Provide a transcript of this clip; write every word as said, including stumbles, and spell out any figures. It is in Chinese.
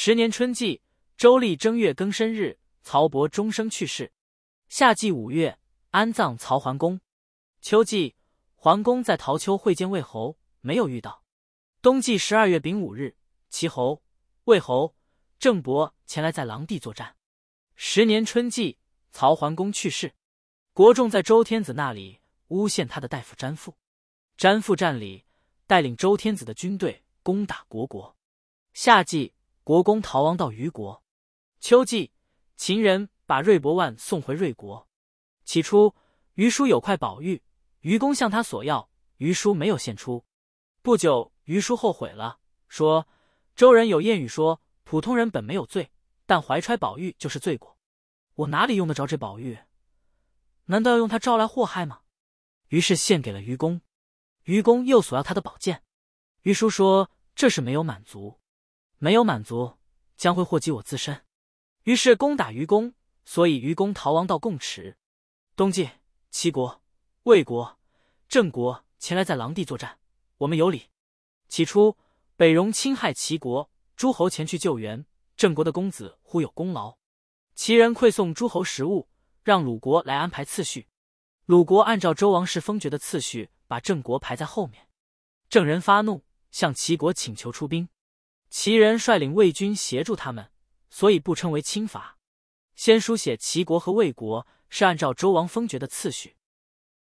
十年春季，周历正月庚申日，曹伯终生去世。夏季五月，安葬曹桓公。秋季，桓公在陶丘会见魏侯，没有遇到。冬季十二月丙午日，齐侯、魏侯、郑伯前来在狼地作战。十年春季，曹桓公去世。国仲在周天子那里诬陷他的大夫詹父。詹父占里，带领周天子的军队攻打国国。夏季，国公逃亡到虞国。秋季，秦人把芮伯万送回芮国。起初，虞叔有块宝玉，虞公向他索要，虞叔没有献出。不久，虞叔后悔了，说：周人有谚语说，普通人本没有罪，但怀揣宝玉就是罪过。我哪里用得着这宝玉？难道要用它招来祸害吗？于是献给了虞公。虞公又索要他的宝剑。虞叔说：这是没有满足，没有满足将会祸及我自身。于是攻打虞公，所以虞公逃亡到贡池。冬季，齐国、魏国、郑国前来在狼地作战，我们有礼。起初，北戎侵害齐国，诸侯前去救援，郑国的公子忽有功劳，齐人馈送诸侯食物，让鲁国来安排次序。鲁国按照周王室封爵的次序，把郑国排在后面。郑人发怒，向齐国请求出兵。齐人率领魏军协助他们，所以不称为侵伐。先书写齐国和魏国是按照周王封爵的次序。